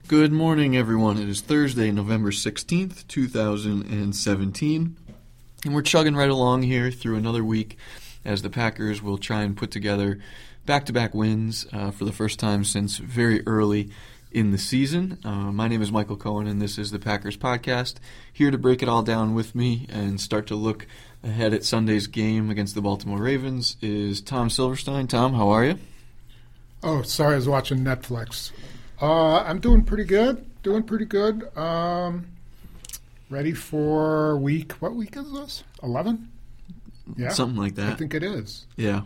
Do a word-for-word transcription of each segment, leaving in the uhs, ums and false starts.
Good morning, everyone. It is Thursday, November sixteenth, two thousand seventeen, and we're chugging right along here through another week as the Packers will try and put together back-to-back wins uh, for the first time since very early in the season. Uh, my name is Michael Cohen, and this is the Packers Podcast. Here to break it all down with me and start to look ahead at Sunday's game against the Baltimore Ravens is Tom Silverstein. Tom, how are you? Oh, sorry, I was watching Netflix. Uh, I'm doing pretty good. Doing pretty good. Um, ready for week. What week is this? eleven? Yeah, something like that. I think it is. Yeah.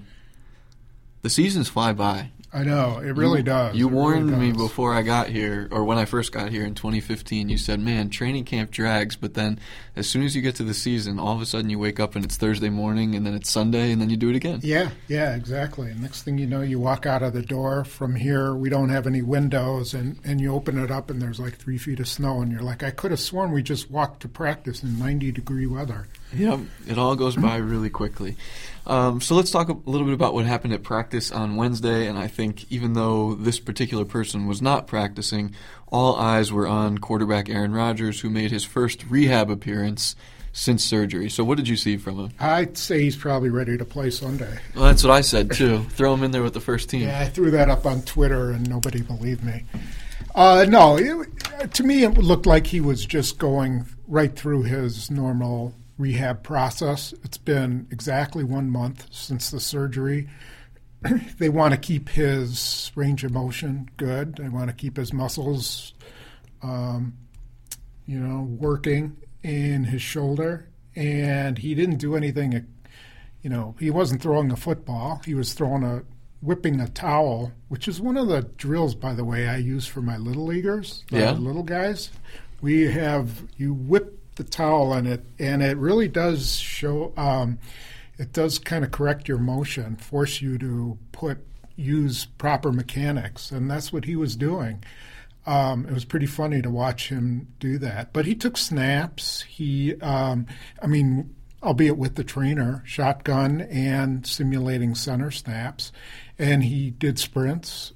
The seasons fly by. I know. It really you, does. You it warned really me before I got here, or when I first got here in twenty fifteen, you said, man, training camp drags, but then as soon as you get to the season, all of a sudden you wake up and it's Thursday morning, and then it's Sunday, and then you do it again. Yeah, yeah, exactly. Next thing you know, you walk out of the door. From here, we don't have any windows, and, and you open it up, and there's like three feet of snow, and you're like, I could have sworn we just walked to practice in ninety-degree weather. Yep, it all goes by really quickly. Um, so let's talk a little bit about what happened at practice on Wednesday, and I think even though this particular person was not practicing, all eyes were on quarterback Aaron Rodgers, who made his first rehab appearance since surgery. So what did you see from him? I'd say he's probably ready to play Sunday. Well, that's what I said, too. Throw him in there with the first team. Yeah, I threw that up on Twitter, and nobody believed me. Uh, no, it, to me it looked like he was just going right through his normal rehab process. It's been exactly one month since the surgery. They want to keep his range of motion good. They want to keep his muscles, um, you know, working in his shoulder. And he didn't do anything, you know, he wasn't throwing a football. He was throwing a, whipping a towel, which is one of the drills, by the way, I use for my little leaguers, the yeah. little guys. We have, you whip the towel in it, and it really does show, um, it does kind of correct your motion, force you to put, use proper mechanics, and that's what he was doing. Um, it was pretty funny to watch him do that. But he took snaps. He, um, I mean, albeit with the trainer, shotgun and simulating center snaps, and he did sprints.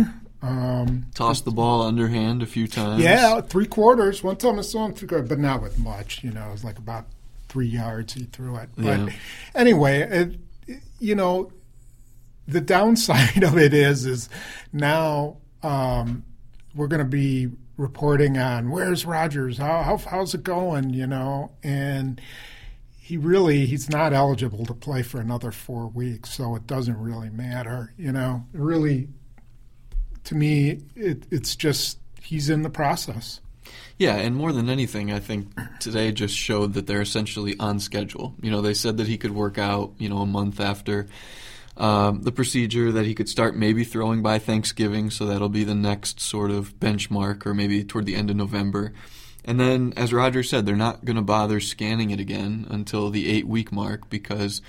Um, Tossed the ball underhand a few times. Yeah, three quarters. One time I saw him three quarters, but not with much. You know, it was like about three yards he threw it. But yeah. anyway, it, you know, the downside of it is, is now um, we're going to be reporting on where's Rodgers, how, how how's it going, you know, and he really he's not eligible to play for another four weeks, so it doesn't really matter, you know, really. To me, it, it's just he's in the process. Yeah, and more than anything, I think today just showed that they're essentially on schedule. You know, they said that he could work out, you know, a month after um, the procedure, that he could start maybe throwing by Thanksgiving, so that'll be the next sort of benchmark, or maybe toward the end of November. And then, as Roger said, they're not going to bother scanning it again until the eight-week mark because,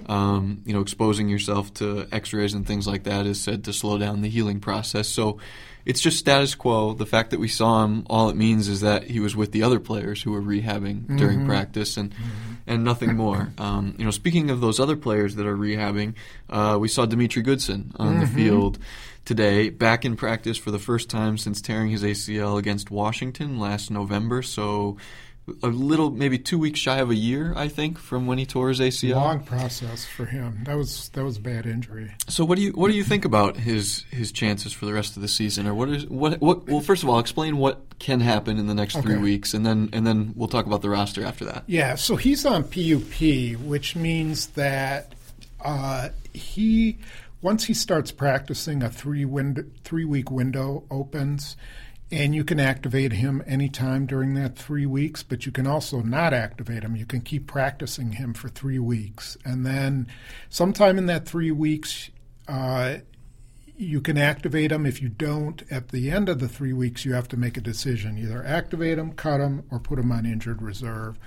um, you know, exposing yourself to x-rays and things like that is said to slow down the healing process. So it's just status quo. The fact that we saw him, all it means is that he was with the other players who were rehabbing mm-hmm. during practice and mm-hmm. and nothing more. Um, you know, speaking of those other players that are rehabbing, uh, we saw Demetri Goodson on mm-hmm. the field today, back in practice for the first time since tearing his A C L against Washington last November. So a little, maybe two weeks shy of a year, I think, from when he tore his A C L. Long process for him. That was that was a bad injury. So what do you what do you think about his his chances for the rest of the season, or what is what what? Well, first of all, explain what can happen in the next okay. three weeks, and then and then we'll talk about the roster after that. Yeah. So he's on P U P, which means that uh, he. Once he starts practicing, a three window, three-week window opens, and you can activate him anytime during that three weeks, but you can also not activate him. You can keep practicing him for three weeks. And then sometime in that three weeks, uh, you can activate him. If you don't, at the end of the three weeks, you have to make a decision. Either activate him, cut him, or put him on injured reserve.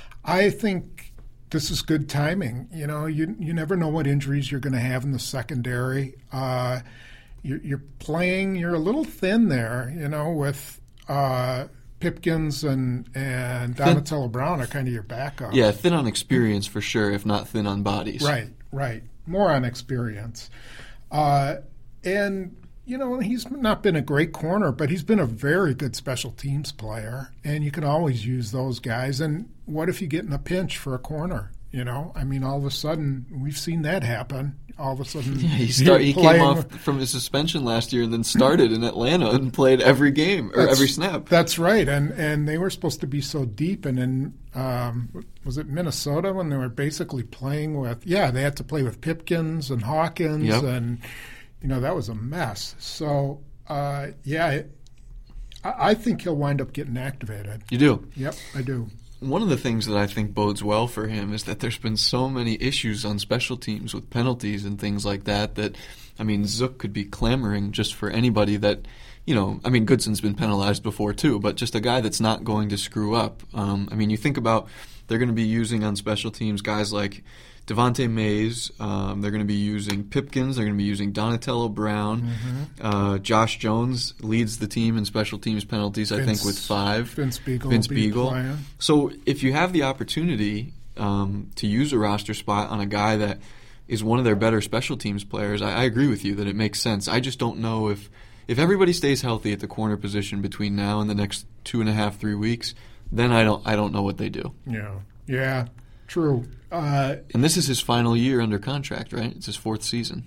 I think this is good timing. You know, you you never know what injuries you're going to have in the secondary. Uh, you're, you're playing, you're a little thin there, you know, with uh, Pipkins and, and Donatello Brown are kind of your backup. Yeah, thin on experience for sure, if not thin on bodies. Right, right. More on experience. Uh, and you know, he's not been a great corner, but he's been a very good special teams player, and you can always use those guys. And what if you get in a pinch for a corner? You know, I mean, all of a sudden, we've seen that happen. All of a sudden, yeah, he, start, he came off from his suspension last year and then started in Atlanta and played every game or every snap. That's right, and and they were supposed to be so deep. And in um, was it Minnesota when they were basically playing with? Yeah, they had to play with Pipkins and Hawkins, yep. and you know that was a mess. So uh, yeah, it, I, I think he'll wind up getting activated. You do? Yep, I do. One of the things that I think bodes well for him is that there's been so many issues on special teams with penalties and things like that that, I mean, Zook could be clamoring just for anybody that, you know, I mean, Goodson's been penalized before too, but just a guy that's not going to screw up. Um, I mean, you think about they're going to be using on special teams guys like Devontae Mays. Um, they're going to be using Pipkins. They're going to be using Donatello Brown. Mm-hmm. Uh, Josh Jones leads the team in special teams penalties, Vince, I think, with five. Vince Beagle. Vince Beagle. So if you have the opportunity um, to use a roster spot on a guy that is one of their better special teams players, I, I agree with you that it makes sense. I just don't know if if everybody stays healthy at the corner position between now and the next two and a half, three weeks, then I don't I don't know what they do. Yeah. Yeah. True. Uh, and this is his final year under contract, right? It's his fourth season.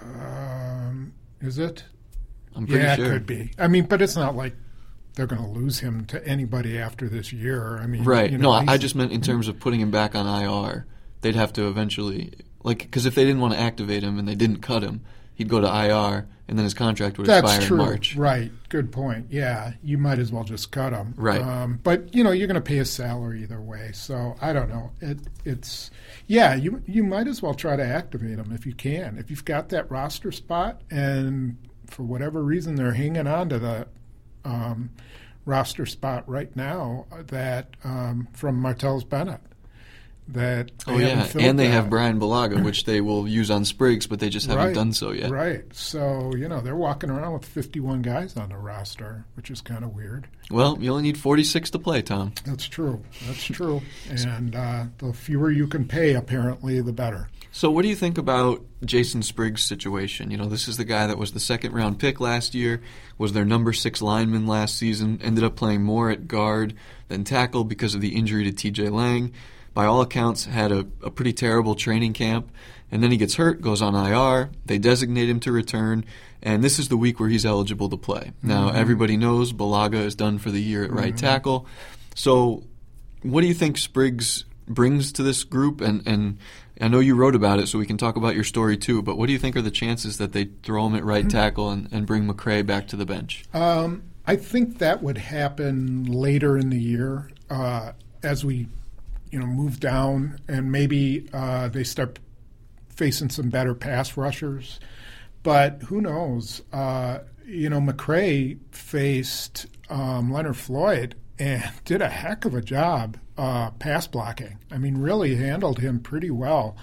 Um, is it? I'm pretty yeah, sure. Yeah, it could be. I mean, but it's not like they're going to lose him to anybody after this year. I mean, right. You know, no, I just meant in terms of putting him back on I R. They'd have to eventually, like, because if they didn't want to activate him and they didn't cut him, he'd go to I R, and then his contract would That's expire true. in March. Right. Good point. Yeah, you might as well just cut him. Right. Um, but you know, you're going to pay his salary either way. So I don't know. It, it's yeah. You you might as well try to activate him if you can. If you've got that roster spot, and for whatever reason they're hanging on to the um, roster spot right now, that um, from Martellus Bennett. That oh yeah, and they that. have Brian Bulaga, which they will use on Spriggs, but they just haven't right, done so yet. Right. So you know they're walking around with fifty-one guys on the roster, which is kind of weird. Well, you only need forty-six to play, Tom. That's true. That's true. And uh, the fewer you can pay, apparently, the better. So what do you think about Jason Spriggs' situation? You know, this is the guy that was the second-round pick last year, was their number six lineman last season, ended up playing more at guard than tackle because of the injury to T J Lang. By all accounts, had a, a pretty terrible training camp, and then he gets hurt, goes on I R, they designate him to return, and this is the week where he's eligible to play. Now, mm-hmm. everybody knows Bulaga is done for the year at right mm-hmm. tackle. So what do you think Spriggs brings to this group? And, and I know you wrote about it, so we can talk about your story too, but what do you think are the chances that they throw him at right tackle and, and bring McCray back to the bench? Um, I think that would happen later in the year uh, as we – you know, move down, and maybe uh, they start facing some better pass rushers. But who knows? Uh, you know, McCray faced um, Leonard Floyd and did a heck of a job uh, pass blocking. I mean, really handled him pretty well.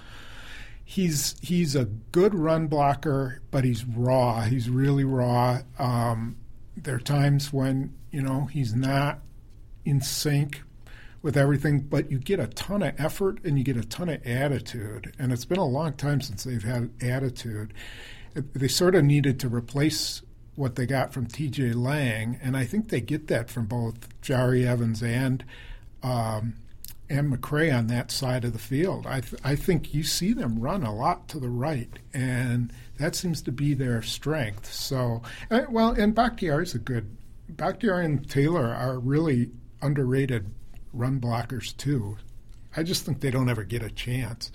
He's he's a good run blocker, but he's raw. He's really raw. Um, there are times when, you know, he's not in sync with everything, but you get a ton of effort and you get a ton of attitude. And it's been a long time since they've had attitude. They sort of needed to replace what they got from T J Lang, and I think they get that from both Jari Evans and um, and McCray on that side of the field. I th- I think you see them run a lot to the right, and that seems to be their strength. So, uh, well, and Bakhtiari is a good – Bakhtiari and Taylor are really underrated run blockers too. I just think they don't ever get a chance.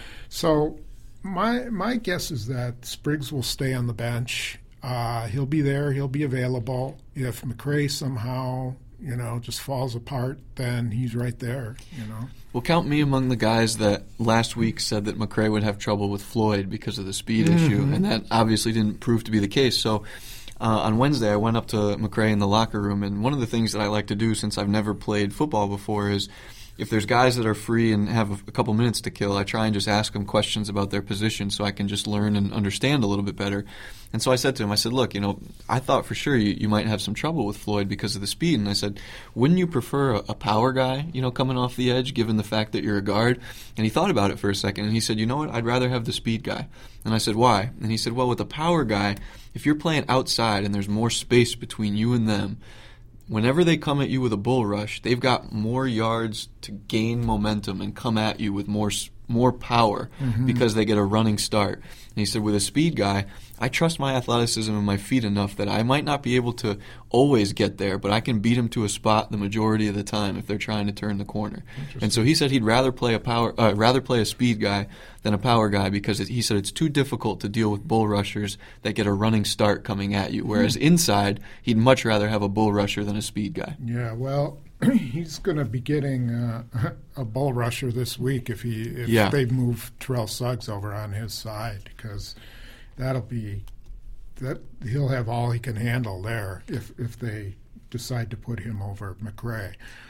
So my my guess is that Spriggs will stay on the bench. Uh, he'll be there. He'll be available. If McCray somehow, you know, just falls apart, then he's right there, you know. Well, count me among the guys that last week said that McCray would have trouble with Floyd because of the speed mm-hmm. issue, and that obviously didn't prove to be the case. So Uh, on Wednesday, I went up to McCray in the locker room, and one of the things that I like to do since I've never played football before is if there's guys that are free and have a, a couple minutes to kill, I try and just ask them questions about their position so I can just learn and understand a little bit better. And so I said to him, I said, look, you know, I thought for sure you, you might have some trouble with Floyd because of the speed. And I said, wouldn't you prefer a, a power guy, you know, coming off the edge, given the fact that you're a guard? And he thought about it for a second, and he said, you know what, I'd rather have the speed guy. And I said, why? And he said, well, with the power guy, if you're playing outside and there's more space between you and them, whenever they come at you with a bull rush, they've got more yards to gain momentum and come at you with more more power mm-hmm. because they get a running start. And he said, with a speed guy, I trust my athleticism and my feet enough that I might not be able to always get there, but I can beat them to a spot the majority of the time if they're trying to turn the corner. And so he said he'd rather play a power, uh, rather play a speed guy than a power guy because it, he said it's too difficult to deal with bull rushers that get a running start coming at you. Whereas mm-hmm. inside, he'd much rather have a bull rusher than a speed guy. Yeah, well, he's going to be getting uh, a bull rusher this week if he if yeah. they move Terrell Suggs over on his side, because that'll be that he'll have all he can handle there if if they decide to put him over McCray.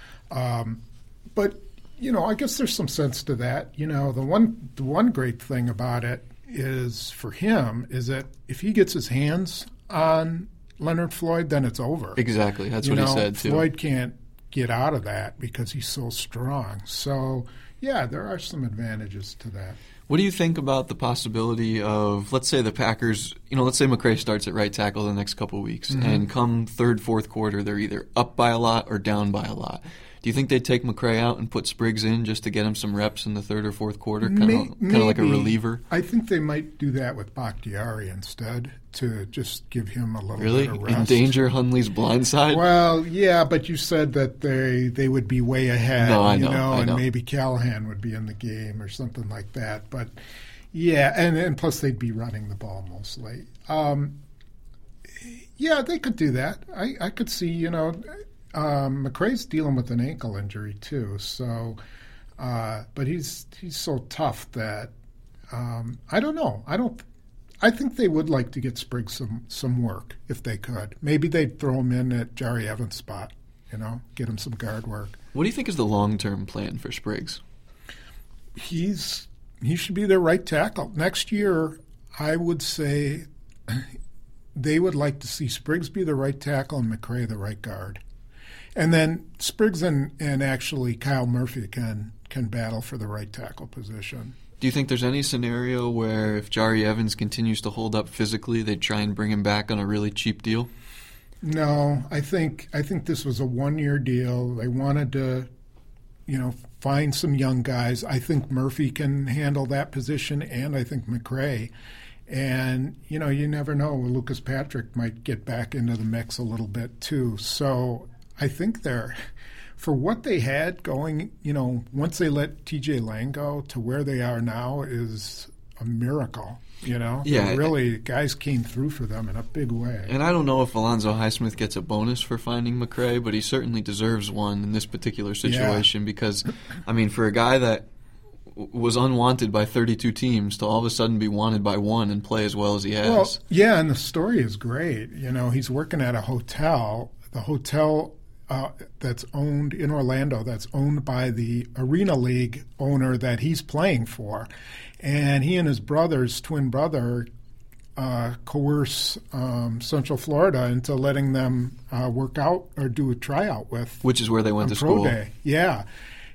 Um, but you know, I guess there's some sense to that. You know, the one the one great thing about it is for him is that if he gets his hands on Leonard Floyd, then it's over. Exactly, that's you what know, he said too. Floyd can't get out of that because he's so strong. So, yeah, there are some advantages to that. What do you think about the possibility of, let's say the Packers, you know, let's say McCray starts at right tackle the next couple of weeks, mm-hmm. and come third, fourth quarter, they're either up by a lot or down by a lot. Do you think they'd take McCray out and put Spriggs in just to get him some reps in the third or fourth quarter, kind of kind of like a reliever? I think they might do that with Bakhtiari instead, to just give him a little really? bit of rest. Endanger Hundley's blind side? Well, yeah, but you said that they they would be way ahead, no, I you know, know, I and know. maybe Callahan would be in the game or something like that. But yeah, and, and plus they'd be running the ball mostly. Um, yeah, they could do that. I, I could see, you know. Um, McCray's dealing with an ankle injury too, so uh, but he's he's so tough that um, I don't know. I don't. I think they would like to get Spriggs some some work if they could. Maybe they'd throw him in at Jari Evans' spot. You know, get him some guard work. What do you think is the long term plan for Spriggs? He's he should be their right tackle next year. I would say they would like to see Spriggs be the right tackle and McCray the right guard. And then Spriggs and, and actually Kyle Murphy can can battle for the right tackle position. Do you think there's any scenario where if Jari Evans continues to hold up physically, they'd try and bring him back on a really cheap deal? No, I think I think this was a one-year deal. They wanted to, you know, find some young guys. I think Murphy can handle that position, and I think McCray. And, you know, you never know. Lucas Patrick might get back into the mix a little bit, too. So I think they're, for what they had going, you know, once they let T J Lang go to where they are now is a miracle, you know? Yeah. And really, guys came through for them in a big way. And I don't know if Alonzo Highsmith gets a bonus for finding McCray, but he certainly deserves one in this particular situation yeah. because, I mean, for a guy that was unwanted by thirty-two teams to all of a sudden be wanted by one and play as well as he has. Well, yeah, and the story is great. You know, he's working at a hotel. The hotel uh, that's owned in Orlando, that's owned by the Arena League owner that he's playing for. And he and his brother's twin brother uh, coerce um, Central Florida into letting them uh, work out or do a tryout with. Which is where they went to Pro school. Day. Yeah.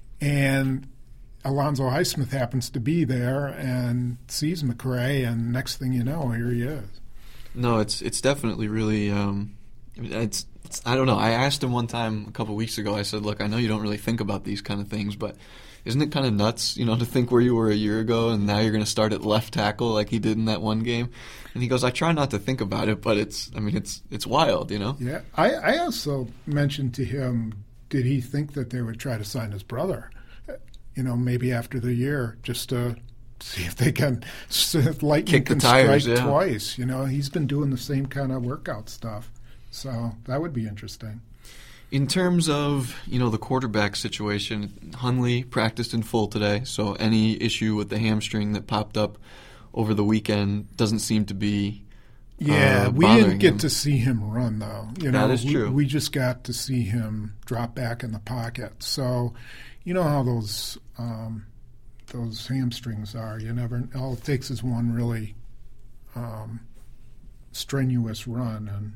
And Alonzo Highsmith happens to be there and sees McCray, and next thing you know, here he is. No, it's it's definitely really um, it's, it's I don't know. I asked him one time a couple of weeks ago. I said, "Look, I know you don't really think about these kind of things, but isn't it kind of nuts, you know, to think where you were a year ago and now you're going to start at left tackle like he did in that one game?" And he goes, "I try not to think about it, but it's I mean it's it's wild, you know." Yeah, I, I also mentioned to him, did he think that they would try to sign his brother? You know, maybe after the year, just to see if they can lightning Kick the can tires, strike yeah. twice. You know, he's been doing the same kind of workout stuff, so that would be interesting. In terms of, you know, the quarterback situation, Hundley practiced in full today, so any issue with the hamstring that popped up over the weekend doesn't seem to be Yeah, uh, we didn't get him. to see him run, though. You know, that is we, true. We just got to see him drop back in the pocket. So, you know how those um, those hamstrings are. You never. All it takes is one really um, strenuous run, and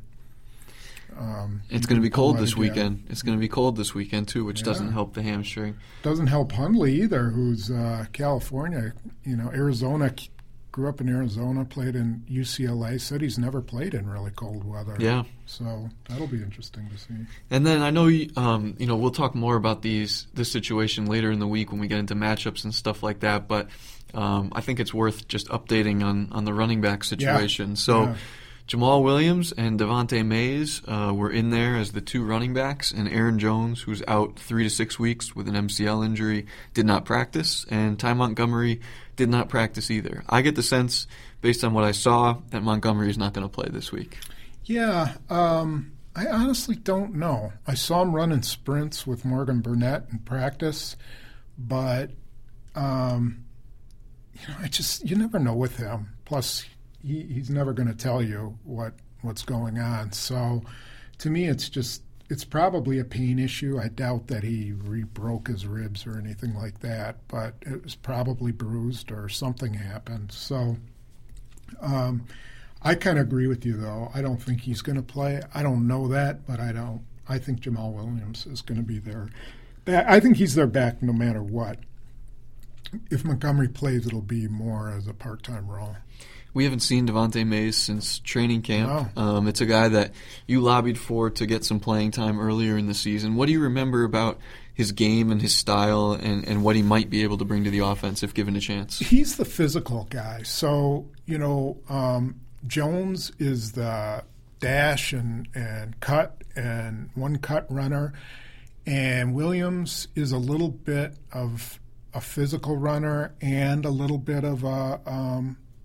um, it's going to be cold this weekend. It's going to be cold this weekend too, which yeah. doesn't help the hamstring. Doesn't help Hundley either, who's uh, California. You know, Arizona. Grew up in Arizona, played in U C L A, said he's never played in really cold weather. Yeah. So that'll be interesting to see. And then I know, um, you know, we'll talk more about these this situation later in the week when we get into matchups and stuff like that, but um, I think it's worth just updating on, on the running back situation. Yeah. So yeah. Jamal Williams and Devontae Mays uh, were in there as the two running backs, and Aaron Jones, who's out three to six weeks with an M C L injury, did not practice, and Ty Montgomery did not practice either. I get the sense, based on what I saw, that Montgomery is not going to play this week. Yeah, um, I honestly don't know. I saw him running sprints with Morgan Burnett in practice, but um, you know, I just you never know with him. Plus, he, he's never going to tell you what what's going on. So, to me, it's just it's probably a pain issue. I doubt that he re-broke his ribs or anything like that, but it was probably bruised or something happened. So um, I kind of agree with you, though. I don't think he's going to play. I don't know that, but I don't. I think Jamal Williams is going to be there. I think he's their back no matter what. If Montgomery plays, it'll be more as a part-time role. We haven't seen Devontae Mays since training camp. Oh. Um, it's a guy that you lobbied for to get some playing time earlier in the season. What do you remember about his game and his style and, and what he might be able to bring to the offense if given a chance? He's the physical guy. So, you know, um, Jones is the dash and, and cut and one-cut runner, and Williams is a little bit of a physical runner and a little bit of a um, –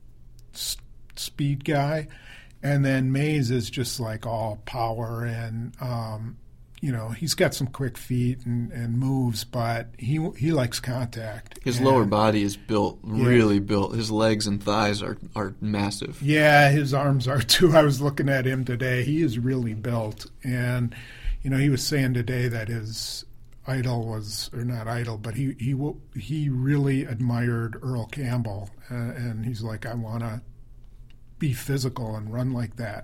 speed guy, and then Mays is just like all power and um, you know he's got some quick feet and, and moves, but he he likes contact. His and, lower body is built, really yeah. built. His legs and thighs are, are massive. Yeah, his arms are too. I was looking at him today. He is really built, and you know he was saying today that his idol was, or not idol, but he he he really admired Earl Campbell, uh, and he's like, I want to be physical and run like that.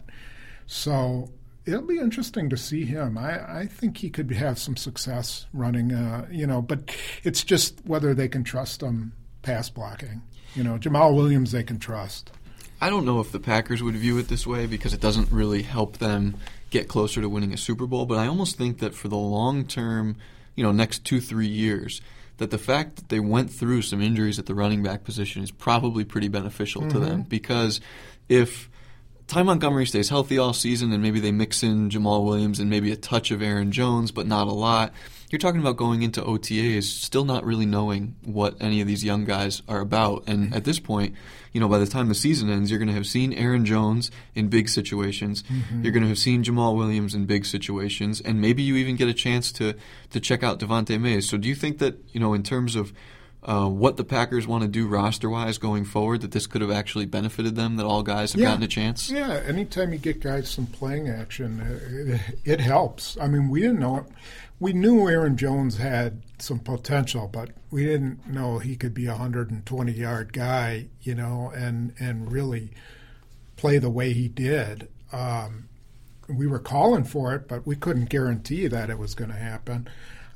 So it'll be interesting to see him. I, I think he could have some success running, uh, you know, but it's just whether they can trust him pass blocking. You know, Jamal Williams they can trust. I don't know if the Packers would view it this way because it doesn't really help them get closer to winning a Super Bowl, but I almost think that for the long term, you know, next two, three years, that the fact that they went through some injuries at the running back position is probably pretty beneficial mm-hmm. to them, because if Ty Montgomery stays healthy all season and maybe they mix in Jamal Williams and maybe a touch of Aaron Jones, but not a lot, you're talking about going into O T As still not really knowing what any of these young guys are about. And at this point, you know, by the time the season ends, you're going to have seen Aaron Jones in big situations. Mm-hmm. You're going to have seen Jamal Williams in big situations, and maybe you even get a chance to to check out Devontae Mays. So do you think that, you know, in terms of uh, what the Packers want to do roster-wise going forward, that this could have actually benefited them, that all guys have yeah. gotten a chance? Yeah, anytime you get guys some playing action, it, it helps. I mean, we didn't know it. We knew Aaron Jones had some potential, but we didn't know he could be a one hundred twenty-yard guy, you know, and, and really play the way he did. Um, we were calling for it, but we couldn't guarantee that it was going to happen.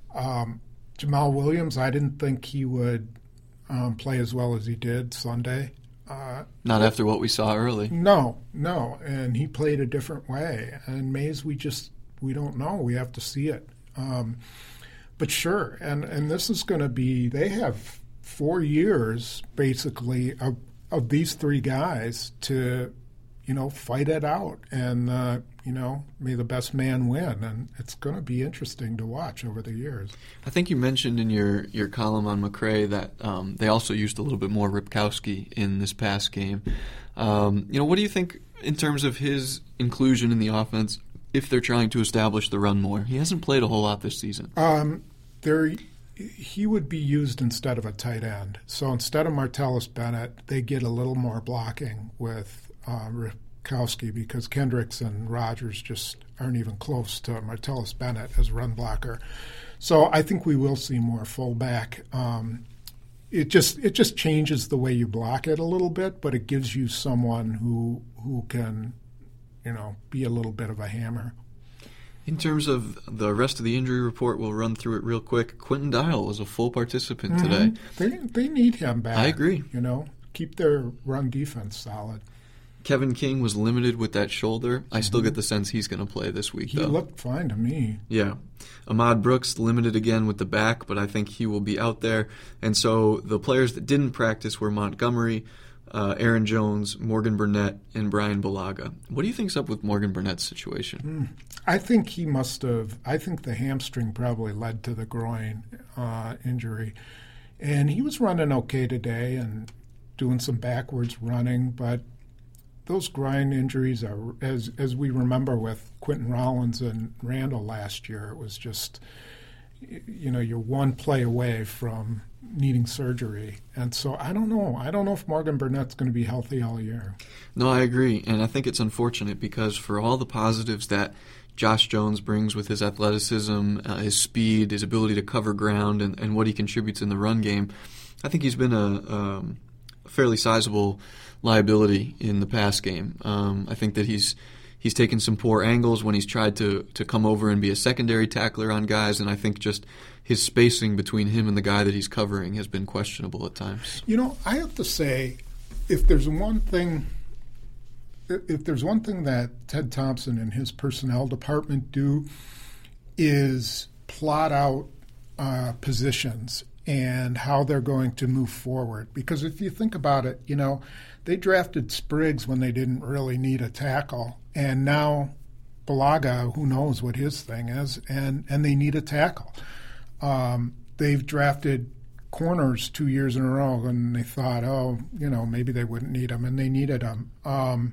Um, Jamal Williams, I didn't think he would um, play as well as he did Sunday. Uh, Not after what we saw early. No, no, and he played a different way. And Mays, we just we don't know. We have to see it. Um, but sure, and, and this is going to be, they have four years, basically, of, of these three guys to, you know, fight it out. And, uh, you know, may the best man win. And it's going to be interesting to watch over the years. I think you mentioned in your, your column on McCray that um, they also used a little bit more Ripkowski in this past game. Um, you know, what do you think in terms of his inclusion in the offense if they're trying to establish the run more? He hasn't played a whole lot this season. Um, there, he would be used instead of a tight end. So instead of Martellus Bennett, they get a little more blocking with uh, Gronkowski because Kendricks and Rodgers just aren't even close to Martellus Bennett as run blocker. So I think we will see more fullback. Um, it just it just changes the way you block it a little bit, but it gives you someone who who can, you know, be a little bit of a hammer. In terms of the rest of the injury report, we'll run through it real quick. Quentin Dial was a full participant Mm-hmm. today. They they need him back. I agree. You know, keep their run defense solid. Kevin King was limited with that shoulder. I still get the sense he's going to play this week, He though. looked fine to me. Yeah. Ahmad Brooks limited again with the back, but I think he will be out there. And so the players that didn't practice were Montgomery, uh, Aaron Jones, Morgan Burnett, and Brian Bulaga. What do you think's up with Morgan Burnett's situation? Mm. I think he must have. I think the hamstring probably led to the groin uh, injury. And he was running okay today and doing some backwards running, but those groin injuries are, as as we remember with Quentin Rollins and Randall last year, it was just, you know, you're one play away from needing surgery. And so I don't know. I don't know if Morgan Burnett's going to be healthy all year. No, I agree. And I think it's unfortunate because for all the positives that Josh Jones brings with his athleticism, uh, his speed, his ability to cover ground, and, and what he contributes in the run game, I think he's been a, um, a fairly sizable liability in the pass game. Um, I think that he's he's taken some poor angles when he's tried to, to come over and be a secondary tackler on guys, and I think just his spacing between him and the guy that he's covering has been questionable at times. You know, I have to say, if there's one thing, if there's one thing that Ted Thompson and his personnel department do, is plot out uh, positions and how they're going to move forward. Because if you think about it, you know, they drafted Spriggs when they didn't really need a tackle, and now Bulaga, who knows what his thing is, and, and they need a tackle. Um, they've drafted corners two years in a row, and they thought, oh, you know, maybe they wouldn't need them, and they needed them. Um,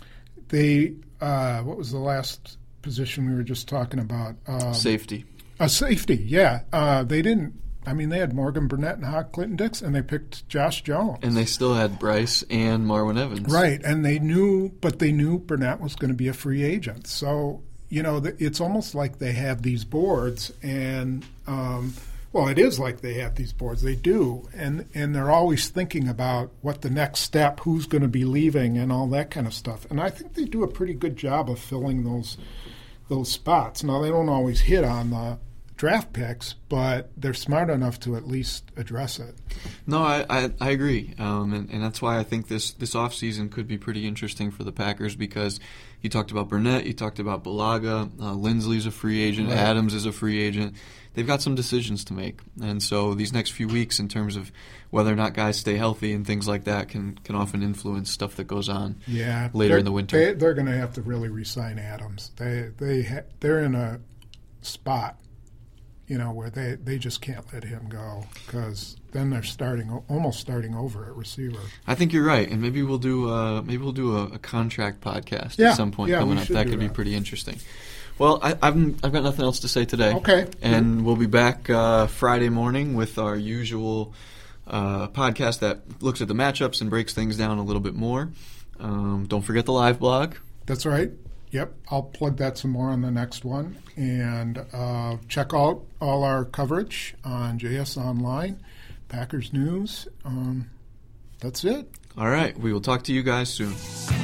they, uh, what was the last position we were just talking about? Um, Safety. A safety, yeah. Uh, they didn't. I mean, they had Morgan Burnett and Hawk Clinton Dix, and they picked Josh Jones. And they still had Bryce and Marwin Evans. Right, and they knew, but they knew Burnett was going to be a free agent. So, you know, it's almost like they have these boards, and, um, well, it is like they have these boards. They do, and, and they're always thinking about what the next step, who's going to be leaving, and all that kind of stuff. And I think they do a pretty good job of filling those those spots. Now, they don't always hit on the draft picks, but they're smart enough to at least address it. No, I, I, I agree, um, and, and that's why I think this, this offseason could be pretty interesting for the Packers because you talked about Burnett, you talked about Bulaga, uh, Lindsley's a free agent, Right. Adams is a free agent. They've got some decisions to make, and so these next few weeks in terms of whether or not guys stay healthy and things like that can, can often influence stuff that goes on yeah, later in the winter. They, they're going to have to really re-sign Adams. They, they ha- they're in a spot, you know, where they, they just can't let him go because then they're starting almost starting over at receiver. I think you're right, and maybe we'll do uh, maybe we'll do a, a contract podcast Yeah, at some point yeah, coming we up. should That do could be that. pretty interesting. Well, I, I've I've got nothing else to say today. Okay. And we'll be back uh, Friday morning with our usual uh, podcast that looks at the matchups and breaks things down a little bit more. Um, don't forget the live blog. That's right. Yep, I'll plug that some more on the next one. And uh, check out all our coverage on J S Online, Packers News. Um, that's it. All right. We will talk to you guys soon.